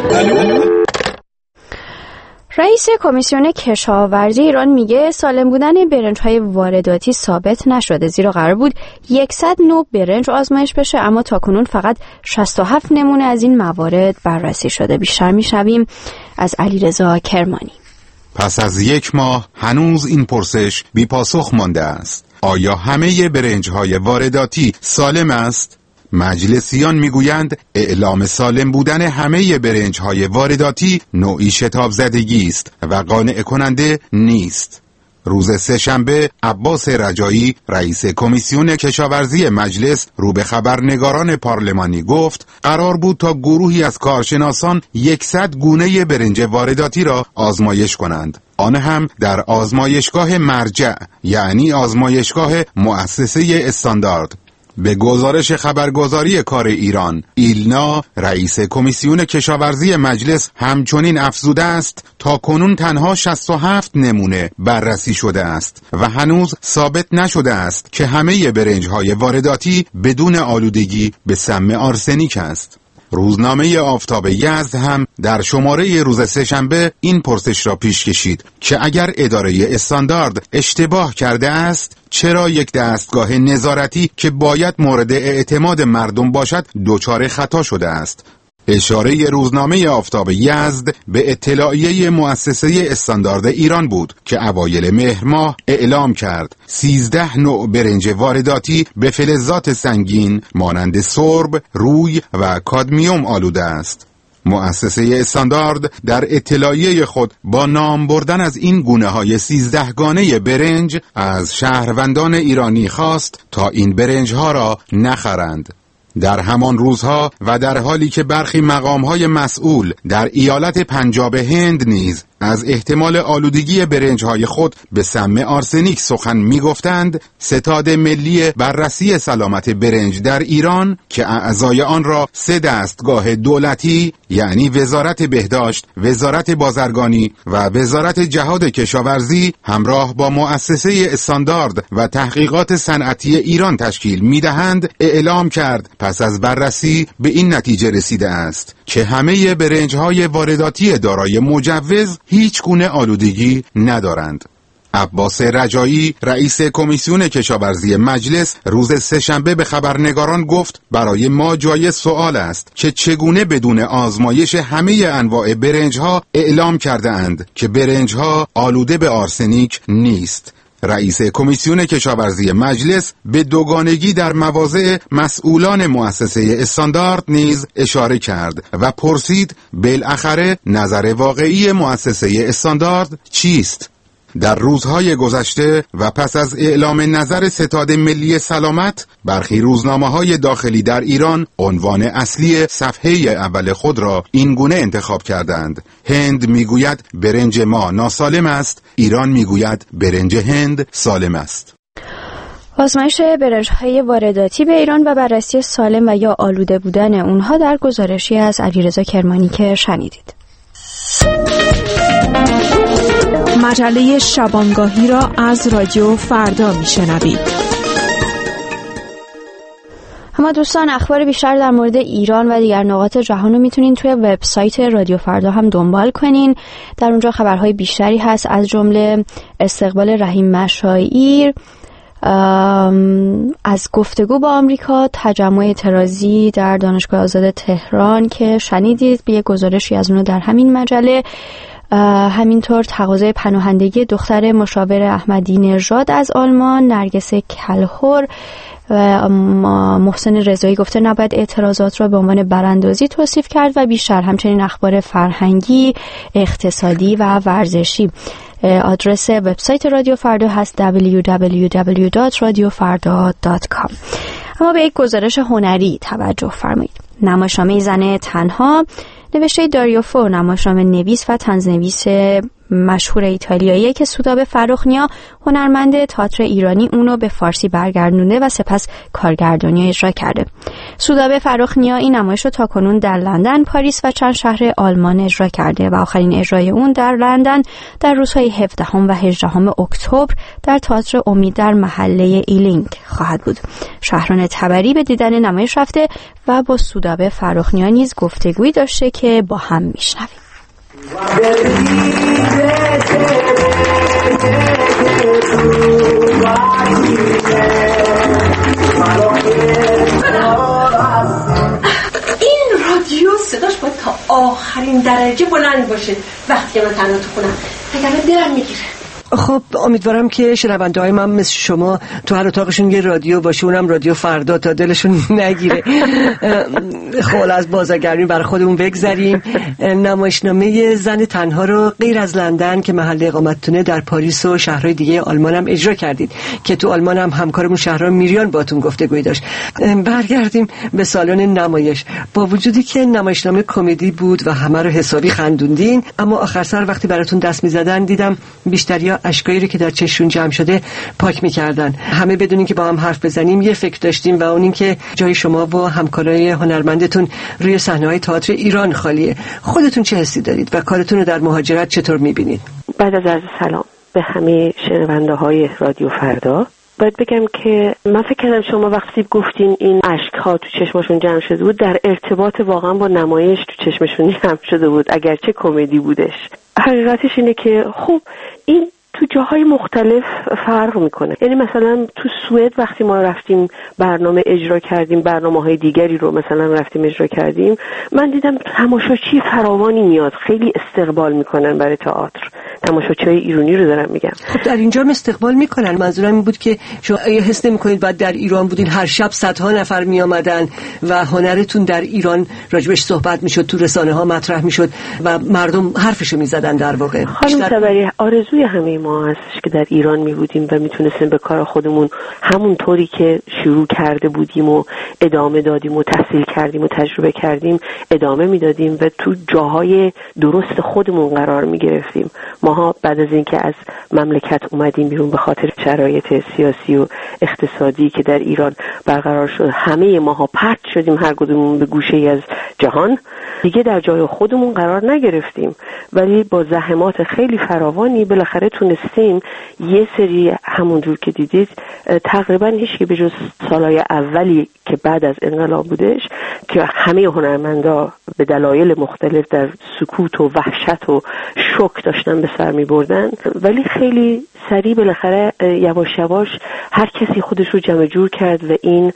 رئیس کمیسیون کشاورزی ایران میگه سالم بودن برنج‌های وارداتی ثابت نشده، زیرا قرار بود صد نوع برنج آزمایش بشه اما تاکنون فقط شصت و هفت نمونه از این موارد بررسی شده. بیشتر میشنویم از علیرضا کرمانی. پس از یک ماه هنوز این پرسش بی پاسخ مانده است. آیا همه برنج‌های وارداتی سالم است؟ مجلسیان میگویند اعلام سالم بودن همه برنج‌های وارداتی نوعی شتاب زدگی است و قانع کننده نیست. روز سه‌شنبه عباس رجایی رئیس کمیسیون کشاورزی مجلس رو به خبرنگاران پارلمانی گفت قرار بود تا گروهی از کارشناسان صد گونه برنج وارداتی را آزمایش کنند، آن هم در آزمایشگاه مرجع، یعنی آزمایشگاه مؤسسه استاندارد. به گزارش خبرگزاری کار ایران، ایلنا رئیس کمیسیون کشاورزی مجلس همچنین افزوده است تا کنون تنها شصت و هفت نمونه بررسی شده است و هنوز ثابت نشده است که همه برنج‌های وارداتی بدون آلودگی به سم آرسنیک است. روزنامه آفتاب یزد هم در شماره روز سه‌شنبه این پرسش را پیش کشید که اگر اداره استاندارد اشتباه کرده است چرا یک دستگاه نظارتی که باید مورد اعتماد مردم باشد دچار خطا شده است. اشاره روزنامه آفتاب یزد به اطلاعیه مؤسسه استاندارد ایران بود که اوایل مهر ماه اعلام کرد سیزده نوع برنج وارداتی به فلزات سنگین مانند سرب، روی و کادمیوم آلوده است. مؤسسه استاندارد در اطلاعیه خود با نام بردن از این گونه های سیزده گانه برنج از شهروندان ایرانی خواست تا این برنج ها را نخرند. در همان روزها و در حالی که برخی مقام‌های مسئول در ایالت پنجاب هند نیز از احتمال آلودگی برنج‌های خود به سم آرسنیک سخن می‌گفتند، ستاد ملی بررسی سلامت برنج در ایران که اعضای آن را سه دستگاه دولتی یعنی وزارت بهداشت، وزارت بازرگانی و وزارت جهاد کشاورزی همراه با مؤسسه استاندارد و تحقیقات صنعتی ایران تشکیل می‌دهند، اعلام کرد پس از بررسی به این نتیجه رسیده است که همه برنج‌های وارداتی دارای مجوز هیچ گونه آلودگی ندارند. عباس رجایی رئیس کمیسیون کشاورزی مجلس روز سه‌شنبه به خبرنگاران گفت برای ما جای سوال است که چگونه بدون آزمایش همه انواع برنج‌ها اعلام کرده اند که برنج‌ها آلوده به آرسنیک نیست. رئیس کمیسیون کشاورزی مجلس به دوگانگی در مواضع مسئولان مؤسسه استاندارد نیز اشاره کرد و پرسید بالاخره نظر واقعی مؤسسه استاندارد چیست؟ در روزهای گذشته و پس از اعلام نظر ستاد ملی سلامت، برخی روزنامه‌های داخلی در ایران عنوان اصلی صفحه اول خود را این گونه انتخاب کردند: هند میگوید برنج ما ناسالم است، ایران میگوید برنج هند سالم است. آزمایش برنج‌های وارداتی به ایران و بررسی سالم و یا آلوده بودن اونها در گزارشی از علیرضا کرمانی که شنیدید. مجله شبانگاهی را از رادیو فردا میشنوید. اما دوستان اخبار بیشتر در مورد ایران و دیگر نقاط جهان رو میتونین توی وبسایت رادیو فردا هم دنبال کنین. در اونجا خبرهای بیشتری هست، از جمله استقبال رحیم مشایر از گفتگو با آمریکا، تجمع اعتراضی در دانشگاه آزاد تهران که شنیدید، به یک گزارشی از اونو در همین مجله، همینطور تقاضای پناهندگی دختر مشاور احمدی نژاد از آلمان نرگس کلهور و محسن رضایی گفته نباید اعتراضات را به عنوان براندازی توصیف کرد و بیشتر همچنین اخبار فرهنگی، اقتصادی و ورزشی. آدرس وبسایت رادیو فردا هست دبلیو دبلیو دبلیو دات رادیو فردا دات کام. اما به یک گزارش هنری توجه فرمایید. نمایشنامه زن تنها نوشته داریو فو، نمایشنامه نویس و طنزنویس مشهور ایتالیایی که سودابه فرخنیا هنرمند تئاتر ایرانی اونو به فارسی برگردونده و سپس کارگردانی اجرا کرده. سودابه فرخنیا این نمایش رو تاکنون در لندن، پاریس و چند شهر آلمان اجرا کرده و آخرین اجرای اون در لندن در روزهای هفدهم و هجدهم اکتبر در تئاتر امید در محله ایلینگ خواهد بود. شهران تبری به دیدن نمایش رفته و با سودابه فرخنیا نیز گفتگویی داشته که با هم میشنویم. این رادیو صداش باید تا آخرین درجه بلند باشه وقتی که من تنها تو خونم، وگرنه دلم میگیره. خب امیدوارم که شنونده های من مثل شما تو هر اتاقشون یه رادیو باشه، اونم رادیو فردا، تا دلشون نگیره. خب از بازارگرمی برای خودمون بگذریم. نمایشنامه زن تنها رو غیر از لندن که محل اقامتتونه در پاریس و شهرهای دیگه آلمان هم اجرا کردید که تو آلمان هم همکارمون شهرام میریان باتون گفتگویی داشت. برگردیم به سالن نمایش. با وجودی که نمایشنامه کمدی بود و همه رو حسابی خندوندین، اما آخر سر وقتی براتون دست میزدن دیدم بیشتریا اشکایی رو که در چشمشون جمع شده پاک میکردن. همه بدونین که با هم حرف بزنیم یه فکر داشتیم و اون این که جای شما و همکارای هنرمندتون روی صحنه‌های تئاتر ایران خالیه. خودتون چه حسی دارید و کارتون رو در مهاجرت چطور میبینید؟ بعد از عرض سلام به همه شنونده های رادیو فردا، باید بگم که من فکر کردم شما وقتی گفتین این اشک‌ها تو چشمشون جمع شده بود در ارتباط واقعا با نمایش تو چشمشون جمع شده بود، اگرچه کمدی بودش. حقیقتش اینه که خب این تو جاهای مختلف فرق میکنه. یعنی مثلا تو سوئد وقتی ما رفتیم برنامه اجرا کردیم، برنامه‌های دیگری رو مثلا رفتیم اجرا کردیم، من دیدم تماشاچی فراوانی میاد، خیلی استقبال میکنن برای تئاتر. تماشاچیای ایرانی رو دارم میگم. خب در اینجا هم استقبال میکنن. منظورم این بود که شما حس نمیکنید بعد در ایران بودین هر شب صدها نفر میآمدن و هنرتون در ایران راجبش صحبت میشد، تو رسانه ها مطرح میشد و مردم حرفشو میزدن در واقع. خانم تبری، آرزوی همه ما هستش که در ایران می بودیم و میتونستیم به کار خودمون همون طوری که شروع کرده بودیم و ادامه دادیم و تحصیل کردیم و تجربه کردیم ادامه میدادیم و تو جاهای درست خودمون قرار می گرفتیم. ماها بعد از اینکه از مملکت اومدیم بیرون به خاطر شرایط سیاسی و اقتصادی که در ایران برقرار شد، همه ماها پرت شدیم هر کدومون به گوشه‌ای از جهان، دیگه در جای خودمون قرار نگرفتیم، ولی با زحمات خیلی فراوانی بالاخره تونستیم یه سری همونجور که دیدید تقریبا هیچ به جز سالهای اولی که بعد از انقلاب بودش که همه هنرمندا به دلایل مختلف در سکوت و وحشت و شوک داشتن به سر می بردن، ولی خیلی سریع بالاخره یواش یواش هر کسی خودش رو جمع جور کرد و این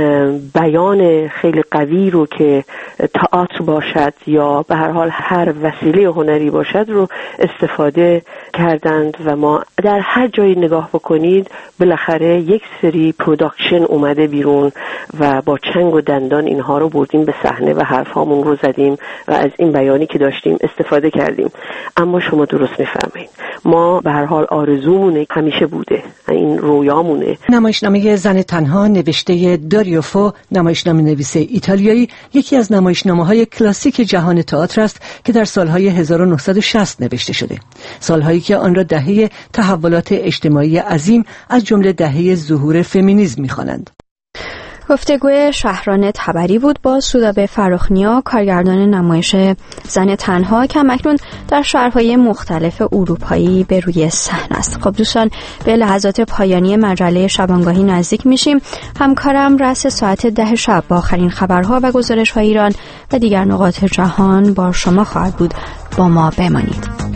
بیان خیلی قوی رو که تئاتر باشد یا به هر حال هر وسیله هنری باشد رو استفاده کردند و ما در هر جایی نگاه بکنید بالاخره یک سری پروداکشن اومده بیرون و با چنگ و دندان اینها رو بردیم به صحنه و حرفامون رو زدیم و از این بیانی که داشتیم استفاده کردیم. اما شما درست میفرمایید، ما به هر حال آرزومونه همیشه بوده، این رویامونه. نمایشنامه زن تنها نوشته داریو فو، نمایشنامه نویس ایتالیایی، یکی از نمایشنامه‌های کلاسیک جهان تئاتر است که در سالهای هزار و نهصد و شصت نوشته شده، سالهایی که آن را دهه تحولات اجتماعی عظیم از جمله دهه ظهور فمینیسم می‌خوانند. گفتگوی شهران تبری بود با سودابه فرخنیا، کارگردان نمایش زن تنها که اکنون در شهرهای مختلف اروپایی به روی صحنه است. خب دوستان، به لحظات پایانی مجله شبانگاهی نزدیک میشیم. همکارم رأس ساعت ده شب با آخرین خبرها و گزارش‌های ایران و دیگر نقاط جهان با شما خواهد بود. با ما بمانید.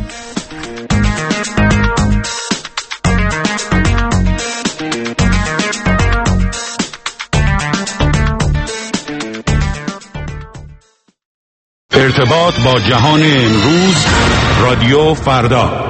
ارتباط با جهان امروز، رادیو فردا.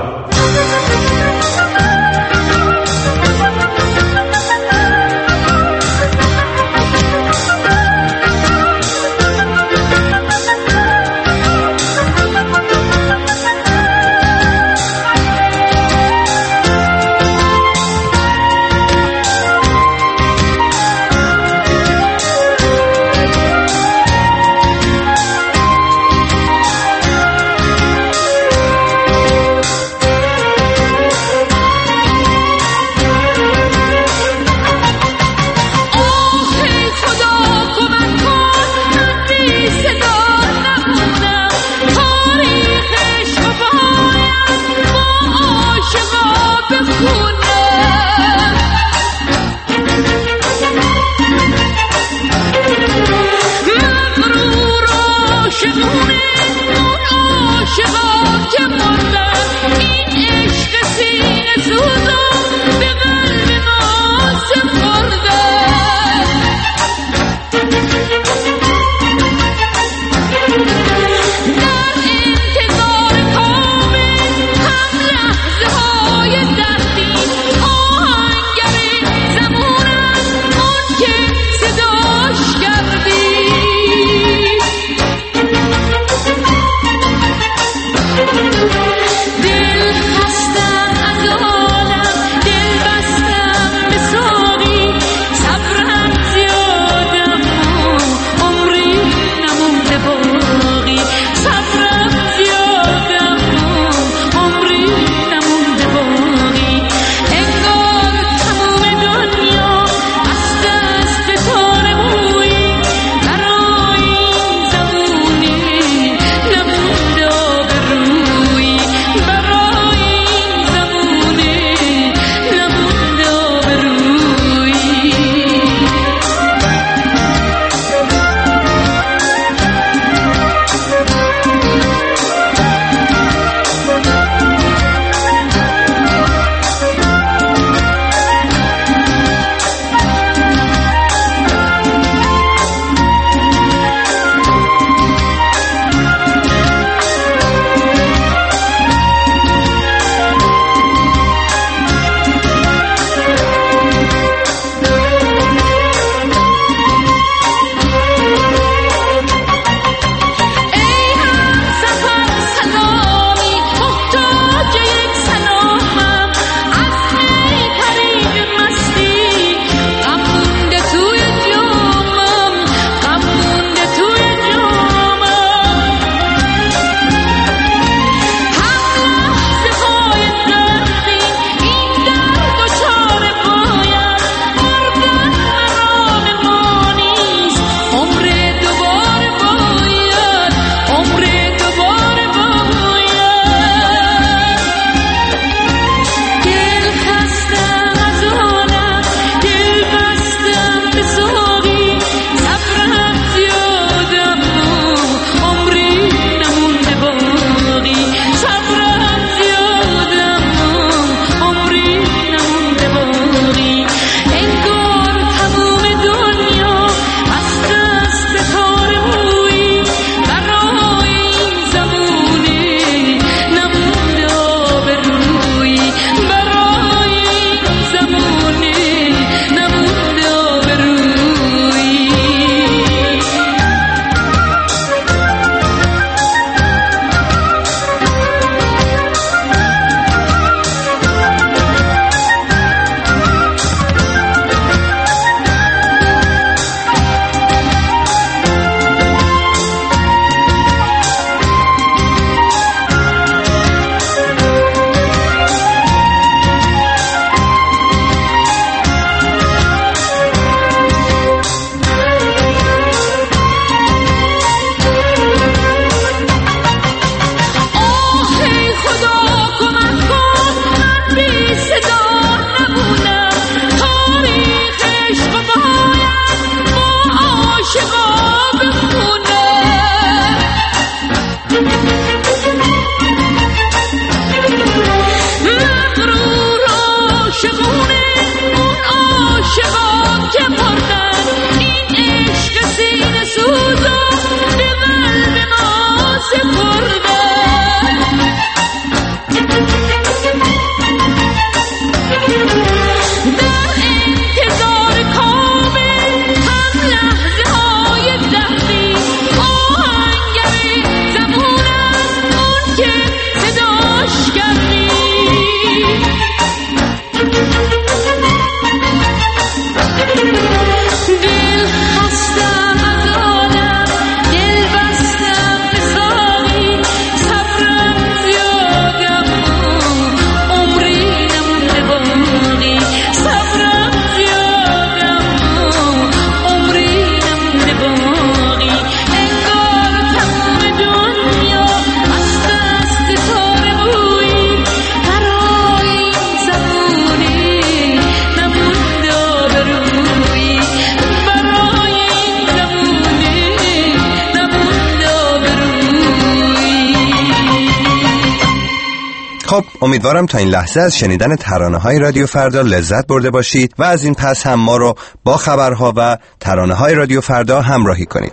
خب امیدوارم تا این لحظه از شنیدن ترانه‌های رادیو فردا لذت برده باشید و از این پس هم ما رو با خبرها و ترانه‌های رادیو فردا همراهی کنید.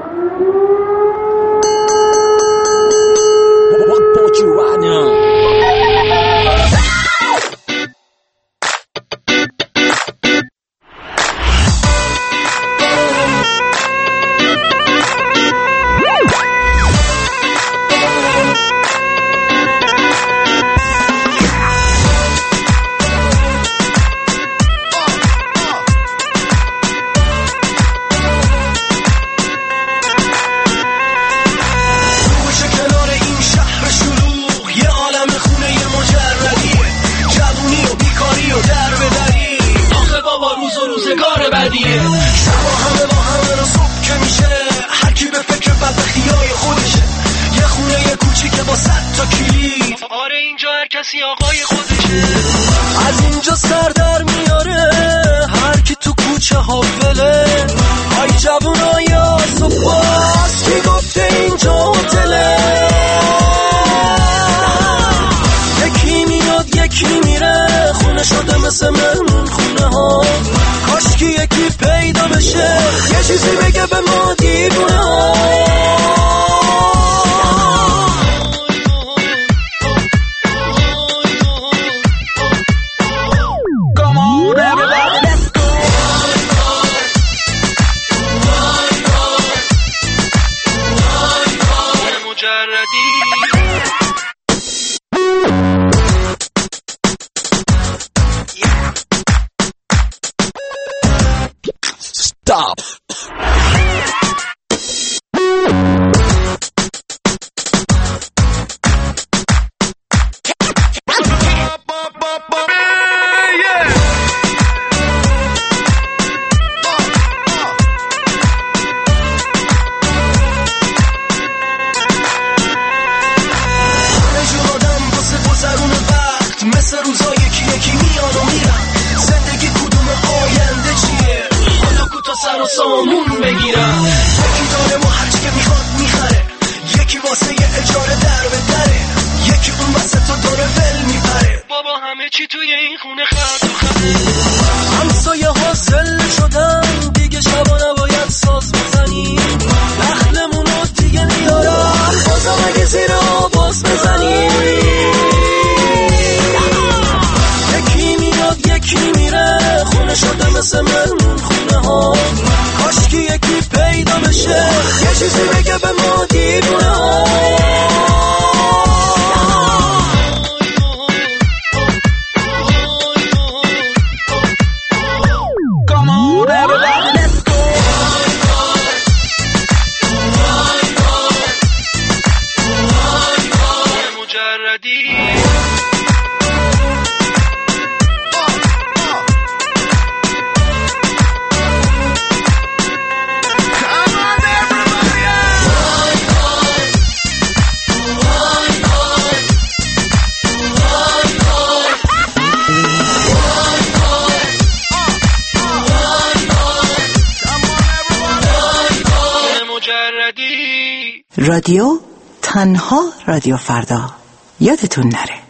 رادیو تنها رادیو فردا، یادتون نره.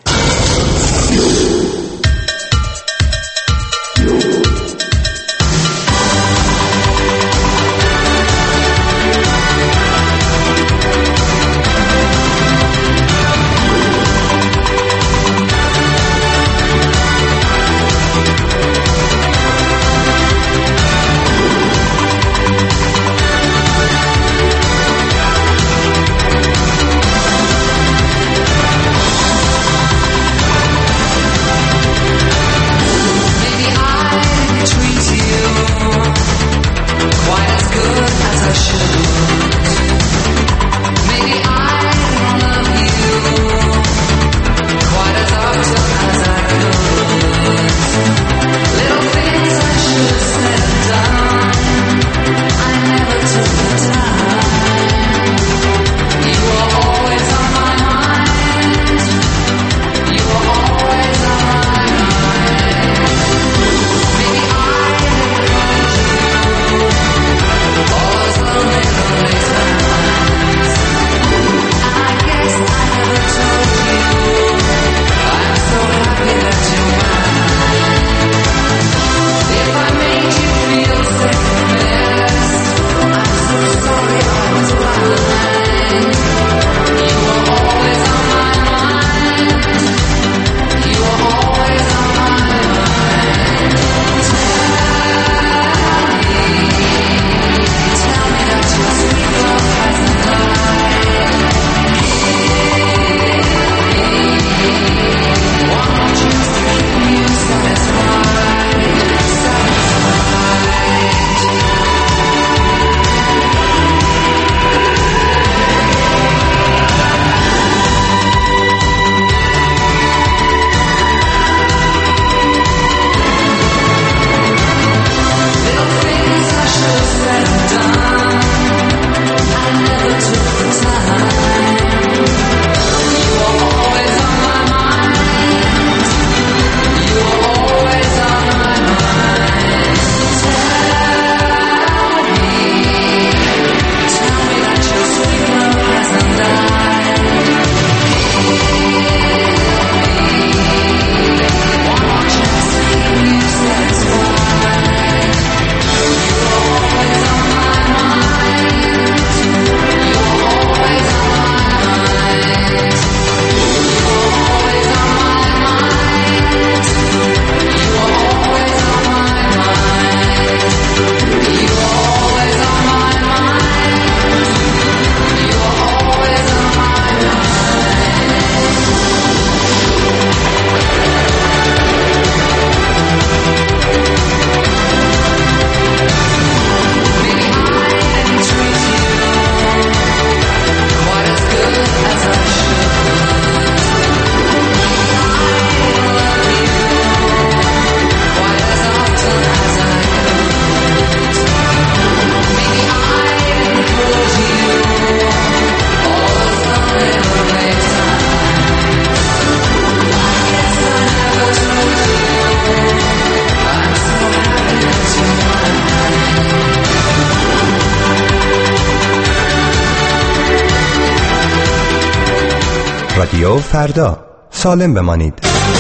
رادیو فردا، سالم بمانید.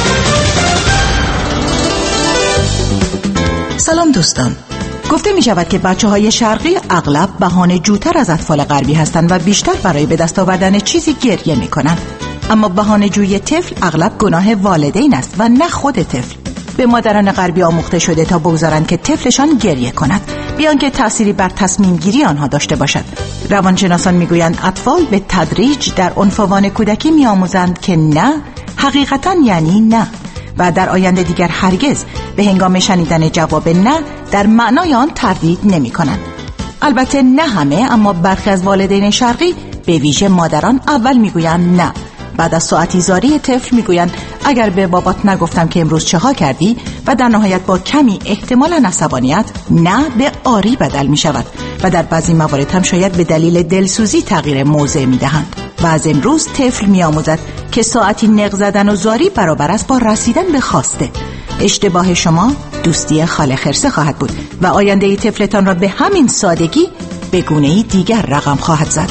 سلام دوستان. گفته می شود که بچه های شرقی اغلب بهانه جوتر از اطفال غربی هستند و بیشتر برای به دست آوردن چیزی گریه می کنند. اما بهانه جوی طفل اغلب گناه والدین است و نه خود طفل. به مادران غربی آموخته شده تا بگذارند که طفلشان گریه کند، بیان که تأثیری بر تصمیم گیری آنها داشته باشد. روانشناسان میگویند اطفال به تدریج در عنفوان کودکی میآموزند که نه حقیقتا یعنی نه و در آینده دیگر هرگز به هنگام شنیدن جواب نه در معنای آن تردید نمی کنند. البته نه همه، اما برخی از والدین شرقی به ویژه مادران اول میگویند نه، بعد از ساعتی زاری طفل میگویند اگر به بابات نگفتم که امروز چه ها کردی، و در نهایت با کمی احتمال عصبانیت نه به آری بدل می شود و در بعضی موارد هم شاید به دلیل دلسوزی تغییر موضع می دهند. و از امروز طفل می آموزد که ساعتی نق زدن و زاری برابر است با رسیدن به خواسته. اشتباه شما دوستی خاله خرسه خواهد بود و آینده طفلتان را به همین سادگی به گونه‌ای دیگر رقم خواهد زد.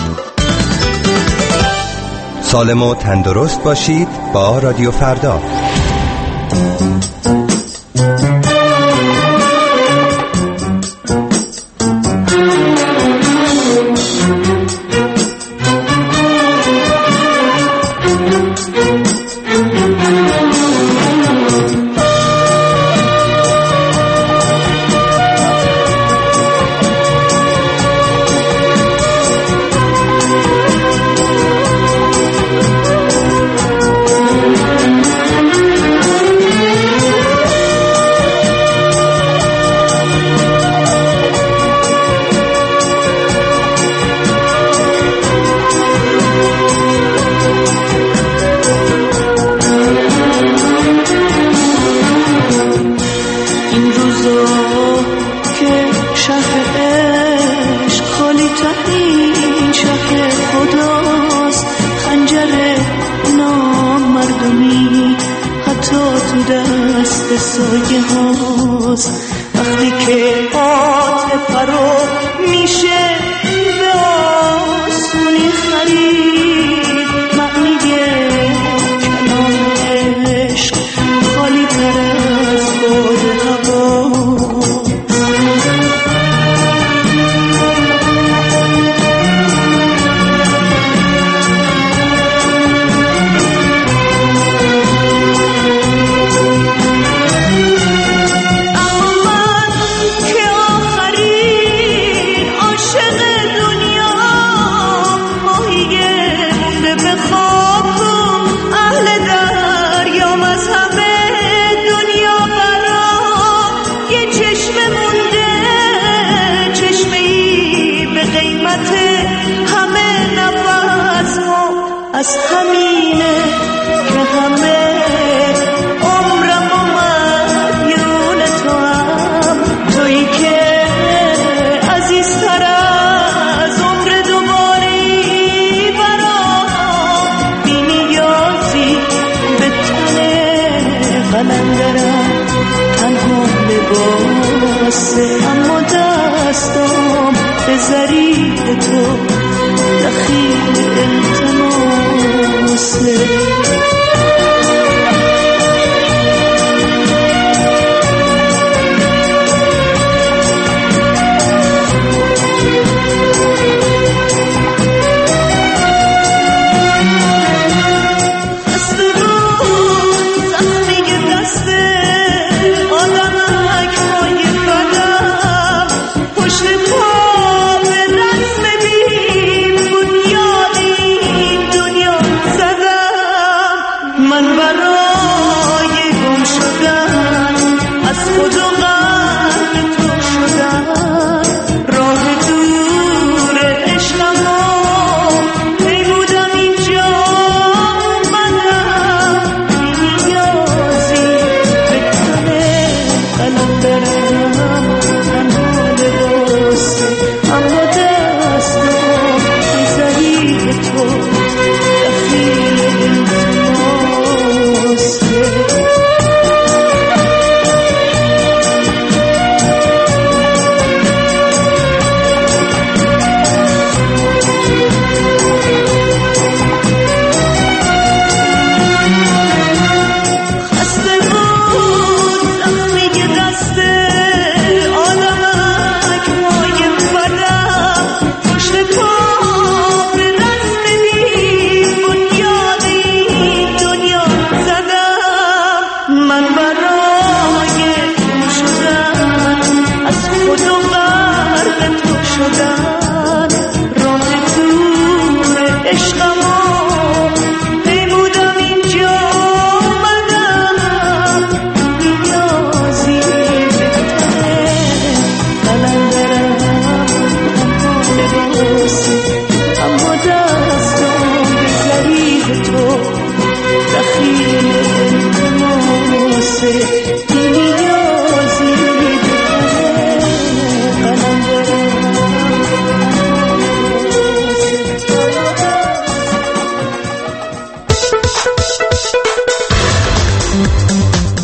سالم و تندرست باشید با رادیو فردا.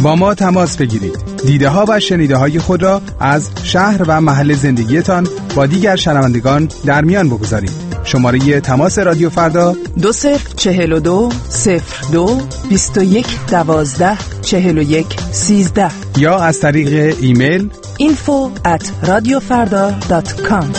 با ما تماس بگیرید. دیده ها و شنیده های خود را از شهر و محل زندگیتان با دیگر شنوندگان در میان بگذارید. شماره تماس رادیو فردا دو صفر چهل و دو صفر دو بیست و یک دوازده چهل و یک سیزده یا از طریق ایمیل info at radiofarda dot com.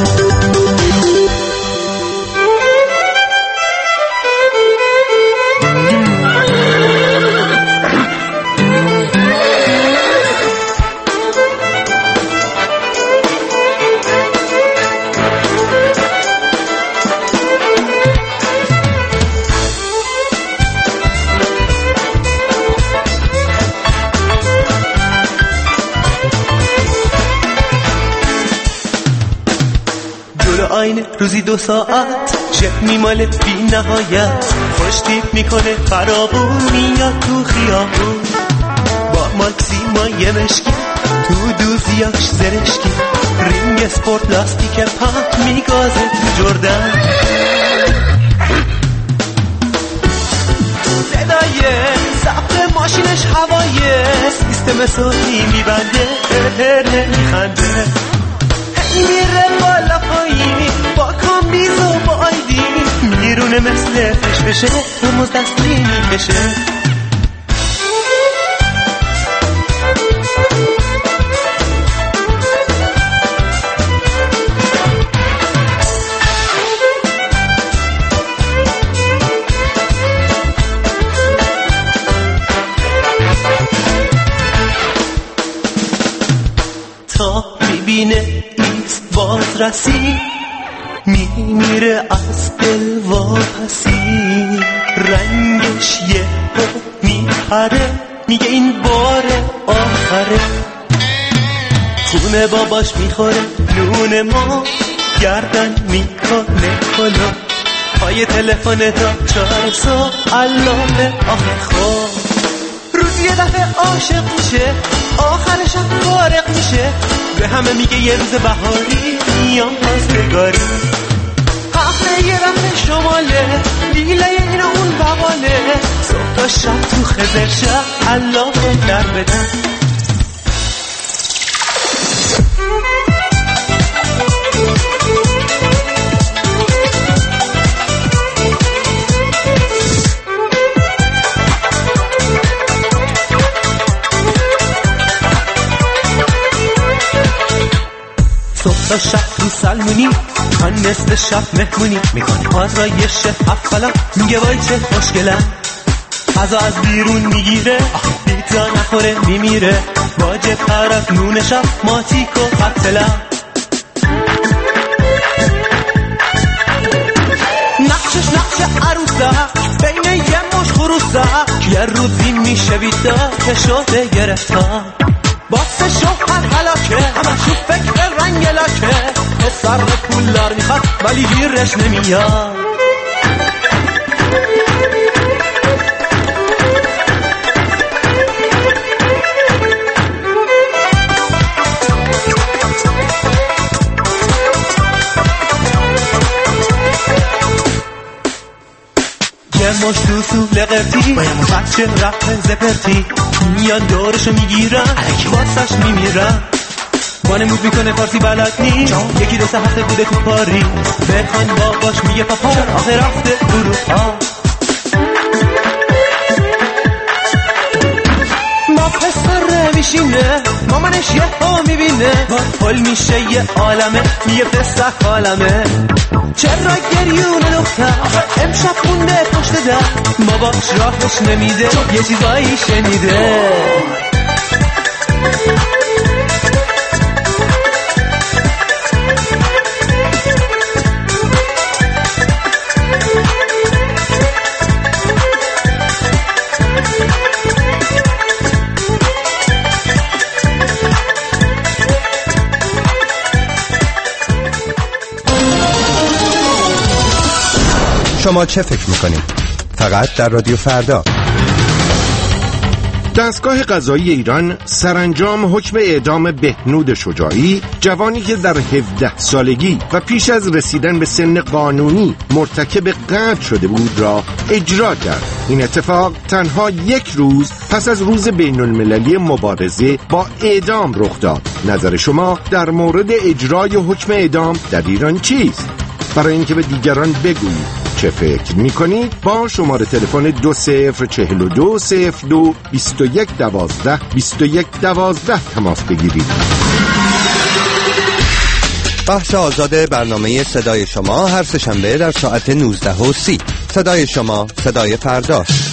آینه روزی دو ساعت چه میماله بی نهایت خوش تیپ میکنه فرابون میاد تو خیابون با ماکسیمای مشکی تو دوزیاش زرشکی رینگ سپورت لاستیک پاک میگازه تو جردن صدای سقف ماشینش هوایه سیستم صوتی میبنده هر هر میخنده میره بالا پایین با کامبیز و با آیدی میرونه مثل فش بشه رموز دستی میکشه تا میبینه باز رسی میمیره از دل واپسی رنگش یه میپره میگه این بار آخره خونه باباش میخوره نون ما گردن میکنه کلا پای تلفن تا چهار صبح علامه آخه خواب روز یه دفعه عاشق میشه آخرش هم فارق میشه به همه میگه یه روز بهاری میام پاسگاری هفته یه رفت شماله لیله این اون بغاله صبح تا شب تو خزر شب علامه در بدن تا شب تو سلمونی من نصف شب مهمونی میکنه آزایش افلا میگه وای چه خوشگلم غذا از بیرون میگیره پیتزا نخوره میمیره واجب طرف نون شب ماتیک و قتلم نقشش نقش عروسک بین یه مش خروسک یه روزی میشه بیدا که شده گرفتار باکس شوهر حلاکه همه شو فکر رنگ لاکه پسر پولدار میخواد ولی گیرش نمیاد یه مش تو سوله قرتی بچه رفت زپرتی میان دورشو میگیرن واسش میمیرن وانمود میکنه فارسی بلد نیست یکی دو سه هفته بوده تو پاری بخوان باباش میگه پاپا آخه رفته اروپا ما پسر میشینه مامانش یه ها میبینه پل میشه یه عالمه میگه پسر عالمه چرا گریون دختر امشب خونده پشت در باباش راهش نمیده یه چیزایی شنیده شما چه فکر میکنید؟ فقط در رادیو فردا. دستگاه قضایی ایران سرانجام حکم اعدام بهنود شجاعی، جوانی که در هفده سالگی و پیش از رسیدن به سن قانونی مرتکب قتل شده بود را اجرا کرد. این اتفاق تنها یک روز پس از روز بین المللی مبارزه با اعدام رخ داد. نظر شما در مورد اجرای حکم اعدام در ایران چیست؟ برای اینکه به دیگران بگویید چه فکر میکنید با شماره تلفن دو صفر چهل و دو صفر دو بیست و یک دوازده بیست و یک دوازده تماس بگیرید. بخش آزاد برنامه صدای شما هر سه‌شنبه در ساعت نوزده و سی. صدای شما، صدای فرداست.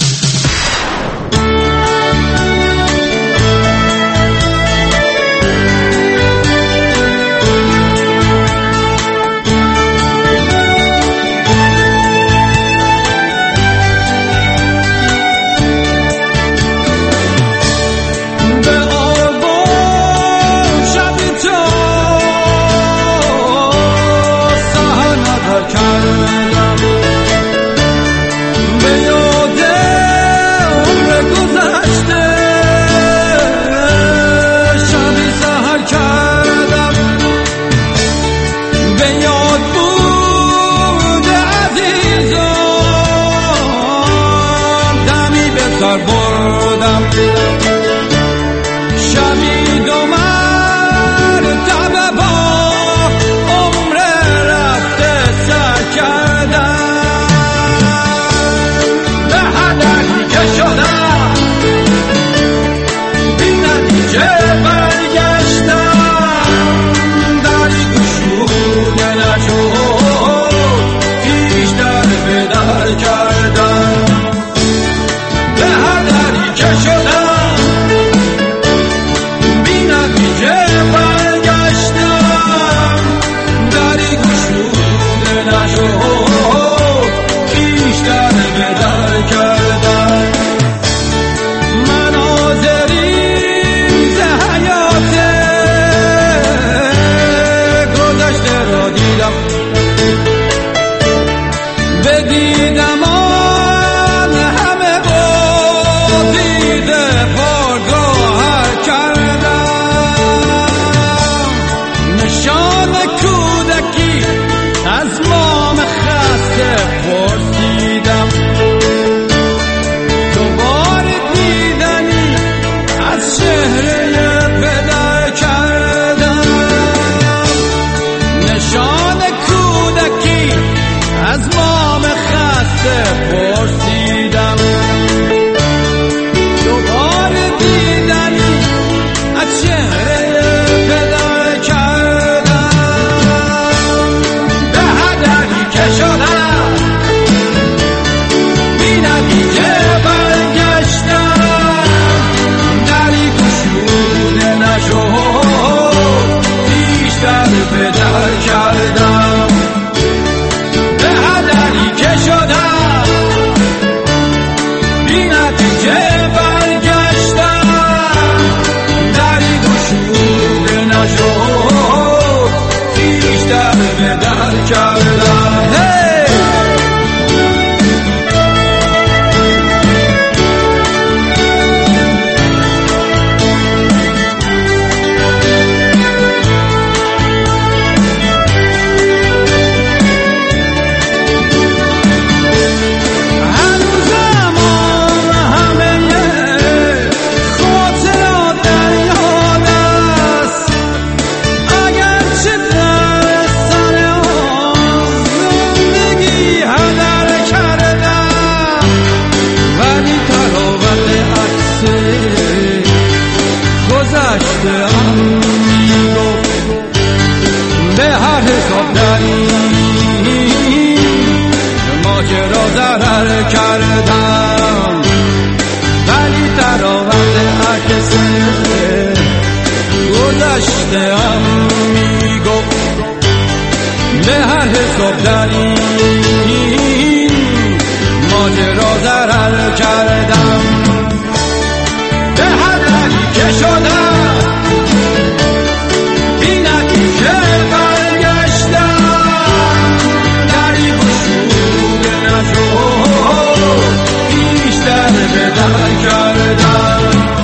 بیشتر به در کردم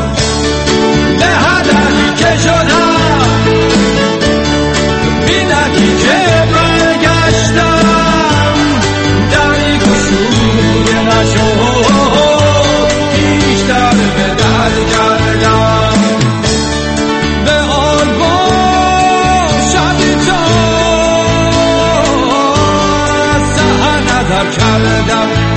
کردم